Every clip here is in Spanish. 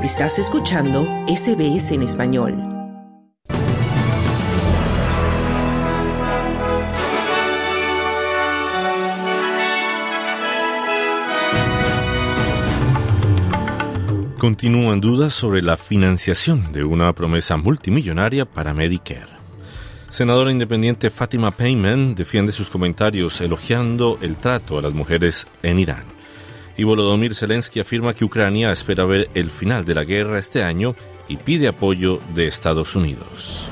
Estás escuchando SBS en español. Continúan dudas sobre la financiación de una promesa multimillonaria para Medicare. Senadora independiente Fatima Payman defiende sus comentarios elogiando el trato a las mujeres en Irán. Y Volodymyr Zelensky afirma que Ucrania espera ver el final de la guerra este año y pide apoyo de Estados Unidos.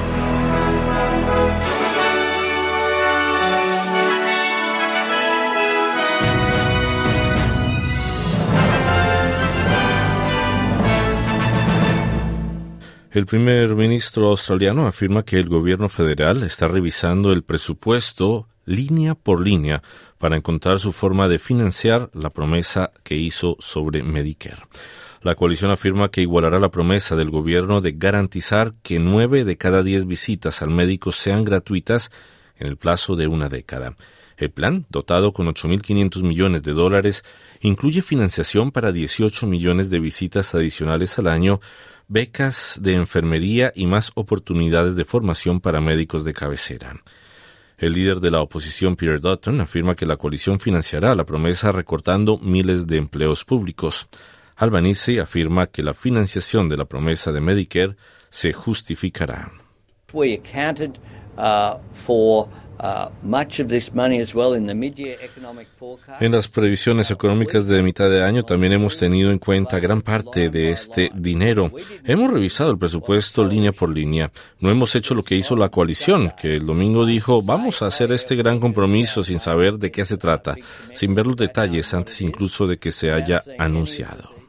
El primer ministro australiano afirma que el gobierno federal está revisando el presupuesto línea por línea para encontrar su forma de financiar la promesa que hizo sobre Medicare. La coalición afirma que igualará la promesa del gobierno de garantizar que 9 de cada 10 visitas al médico sean gratuitas en el plazo de una década. El plan, dotado con $8.500 millones, incluye financiación para 18 millones de visitas adicionales al año, becas de enfermería y más oportunidades de formación para médicos de cabecera. El líder de la oposición, Peter Dutton, afirma que la coalición financiará la promesa recortando miles de empleos públicos. Albanese afirma que la financiación de la promesa de Medicare se justificará. We accounted for much of this money as well in the mid-year economic forecast. En las previsiones económicas de mitad de año también hemos tenido en cuenta gran parte de este dinero. Hemos revisado el presupuesto línea por línea. No hemos hecho lo que hizo la coalición, que el domingo dijo, vamos a hacer este gran compromiso sin saber de qué se trata, sin ver los detalles antes incluso de que se haya anunciado.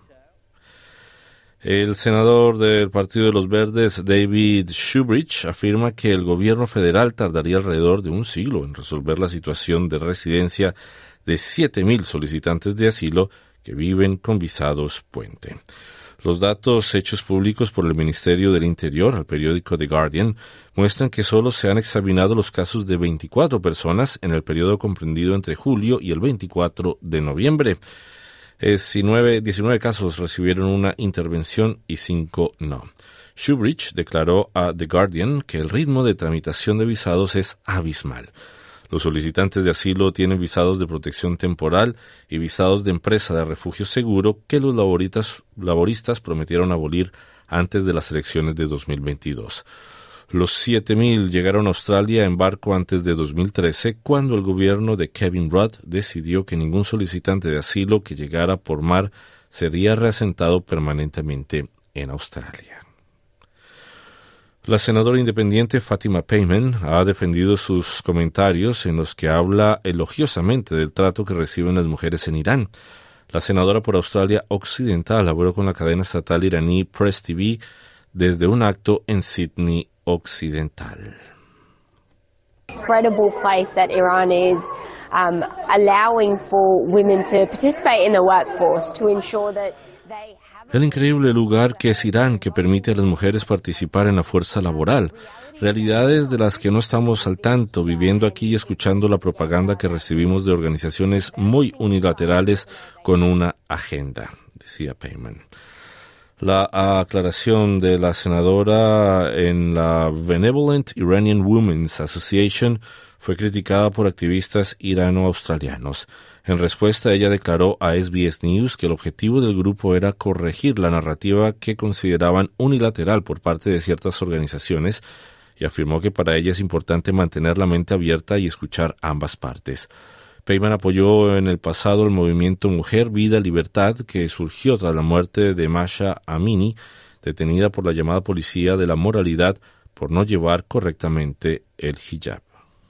El senador del Partido de los Verdes, David Shoebridge, afirma que el gobierno federal tardaría alrededor de un siglo en resolver la situación de residencia de 7,000 solicitantes de asilo que viven con visados puente. Los datos hechos públicos por el Ministerio del Interior al periódico The Guardian muestran que solo se han examinado los casos de 24 personas en el periodo comprendido entre julio y el 24 de noviembre. 19 casos recibieron una intervención y 5 no. Shoebridge declaró a The Guardian que el ritmo de tramitación de visados es abismal. Los solicitantes de asilo tienen visados de protección temporal y visados de empresa de refugio seguro que los laboristas prometieron abolir antes de las elecciones de 2022. Los 7,000 llegaron a Australia en barco antes de 2013, cuando el gobierno de Kevin Rudd decidió que ningún solicitante de asilo que llegara por mar sería reasentado permanentemente en Australia. La senadora independiente Fatima Payman ha defendido sus comentarios en los que habla elogiosamente del trato que reciben las mujeres en Irán. La senadora por Australia Occidental habló con la cadena estatal iraní Press TV desde un acto en Sydney Occidental. Incredible place that Iran is allowing for women to participate in the workforce to ensure that they have. El increíble lugar que es Irán, que permite a las mujeres participar en la fuerza laboral. Realidades de las que no estamos al tanto, viviendo aquí y escuchando la propaganda que recibimos de organizaciones muy unilaterales con una agenda, decía Payman. La aclaración de la senadora en la Benevolent Iranian Women's Association fue criticada por activistas irano-australianos. En respuesta, ella declaró a SBS News que el objetivo del grupo era corregir la narrativa que consideraban unilateral por parte de ciertas organizaciones y afirmó que para ella es importante mantener la mente abierta y escuchar ambas partes. Payman apoyó en el pasado el movimiento Mujer, Vida, Libertad, que surgió tras la muerte de Masha Amini, detenida por la llamada policía de la moralidad por no llevar correctamente el hijab.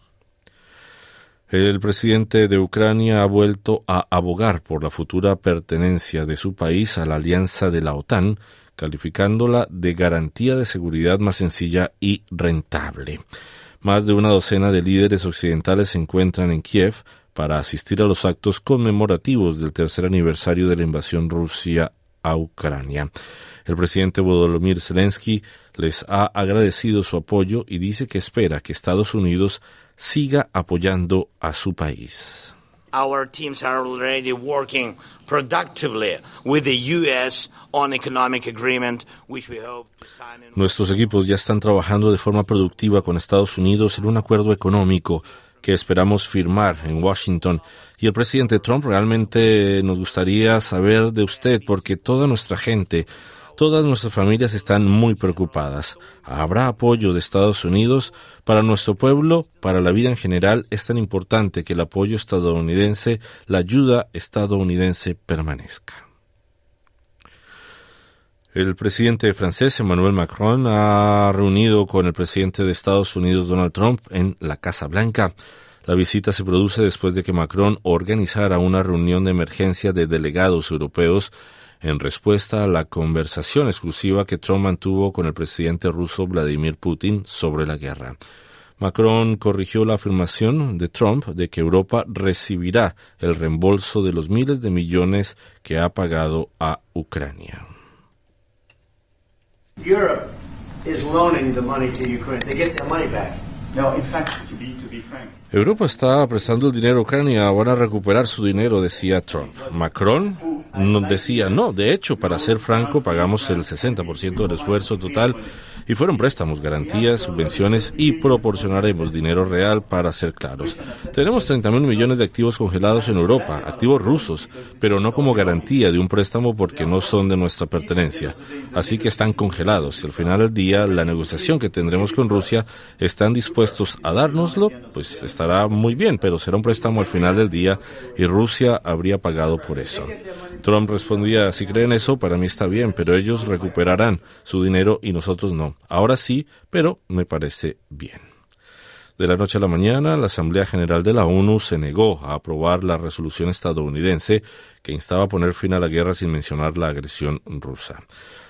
El presidente de Ucrania ha vuelto a abogar por la futura pertenencia de su país a la alianza de la OTAN, calificándola de garantía de seguridad más sencilla y rentable. Más de una docena de líderes occidentales se encuentran en Kiev para asistir a los actos conmemorativos del tercer aniversario de la invasión rusa a Ucrania. El presidente Volodymyr Zelensky les ha agradecido su apoyo y dice que espera que Estados Unidos siga apoyando a su país. Our teams are already working productively with the U.S. on economic agreement, which we hope to sign in. Nuestros equipos ya están trabajando de forma productiva con Estados Unidos en un acuerdo económico que esperamos firmar en Washington. Y el presidente Trump, realmente nos gustaría saber de usted, porque toda nuestra gente, todas nuestras familias están muy preocupadas. ¿Habrá apoyo de Estados Unidos? Para nuestro pueblo, para la vida en general, es tan importante que el apoyo estadounidense, la ayuda estadounidense permanezca. El presidente francés Emmanuel Macron ha reunido con el presidente de Estados Unidos Donald Trump en la Casa Blanca. La visita se produce después de que Macron organizara una reunión de emergencia de delegados europeos en respuesta a la conversación exclusiva que Trump mantuvo con el presidente ruso Vladimir Putin sobre la guerra. Macron corrigió la afirmación de Trump de que Europa recibirá el reembolso de los miles de millones que ha pagado a Ucrania. Europe is loaning the money to Ukraine. They get their money back. No, in fact, to be frank. Europa está prestando el dinero a Ucrania, van a recuperar su dinero, decía Trump. Macron nos decía, no, de hecho, para ser franco, pagamos el 60% del esfuerzo total y fueron préstamos, garantías, subvenciones y proporcionaremos dinero real para ser claros. Tenemos 30.000 millones de activos congelados en Europa, activos rusos, pero no como garantía de un préstamo porque no son de nuestra pertenencia. Así que están congelados y al final del día la negociación que tendremos con Rusia, están dispuestos a dárnoslo, pues estará muy bien, pero será un préstamo al final del día y Rusia habría pagado por eso. Trump respondía, si creen eso, para mí está bien, pero ellos recuperarán su dinero y nosotros no. Ahora sí, pero me parece bien. De la noche a la mañana, la Asamblea General de la ONU se negó a aprobar la resolución estadounidense que instaba a poner fin a la guerra sin mencionar la agresión rusa.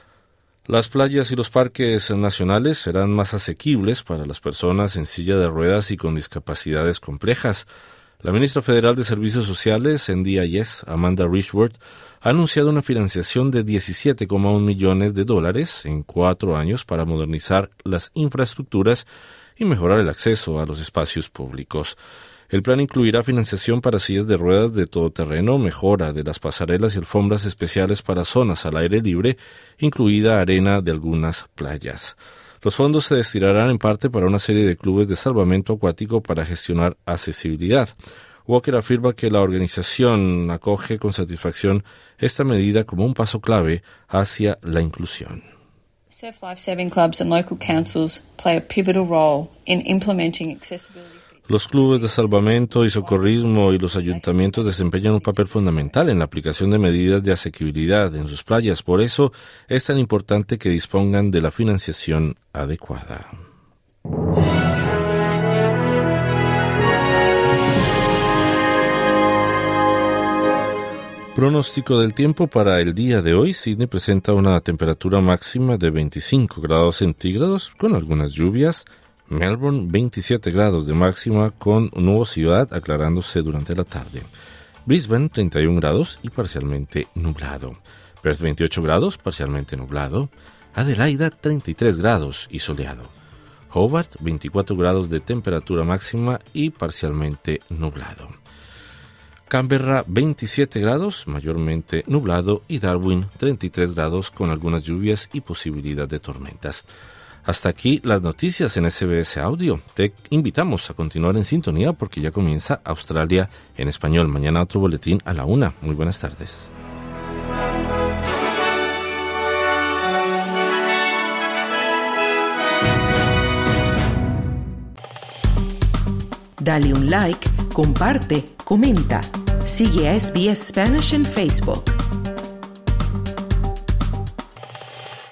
Las playas y los parques nacionales serán más asequibles para las personas en silla de ruedas y con discapacidades complejas. La ministra federal de Servicios Sociales en DIS, Amanda Richworth, ha anunciado una financiación de $17,1 millones en 4 años para modernizar las infraestructuras y mejorar el acceso a los espacios públicos. El plan incluirá financiación para sillas de ruedas de todoterreno, mejora de las pasarelas y alfombras especiales para zonas al aire libre, incluida arena de algunas playas. Los fondos se destinarán en parte para una serie de clubes de salvamento acuático para gestionar accesibilidad. Walker afirma que la organización acoge con satisfacción esta medida como un paso clave hacia la inclusión. Surf Lifesaving Clubs and local councils play a pivotal role in implementing accessibility. Los clubes de salvamento y socorrismo y los ayuntamientos desempeñan un papel fundamental en la aplicación de medidas de asequibilidad en sus playas. Por eso es tan importante que dispongan de la financiación adecuada. Pronóstico del tiempo para el día de hoy. Sydney presenta una temperatura máxima de 25 grados centígrados con algunas lluvias. Melbourne, 27 grados de máxima con nubosidad aclarándose durante la tarde. Brisbane, 31 grados y parcialmente nublado. Perth, 28 grados, parcialmente nublado. Adelaida, 33 grados y soleado. Hobart, 24 grados de temperatura máxima y parcialmente nublado. Canberra, 27 grados, mayormente nublado. Y Darwin, 33 grados con algunas lluvias y posibilidad de tormentas. Hasta aquí las noticias en SBS Audio. Te invitamos a continuar en sintonía porque ya comienza Australia en español. Mañana otro boletín a la 1:00. Muy buenas tardes. Dale un like, comparte, comenta. Sigue a SBS Spanish en Facebook.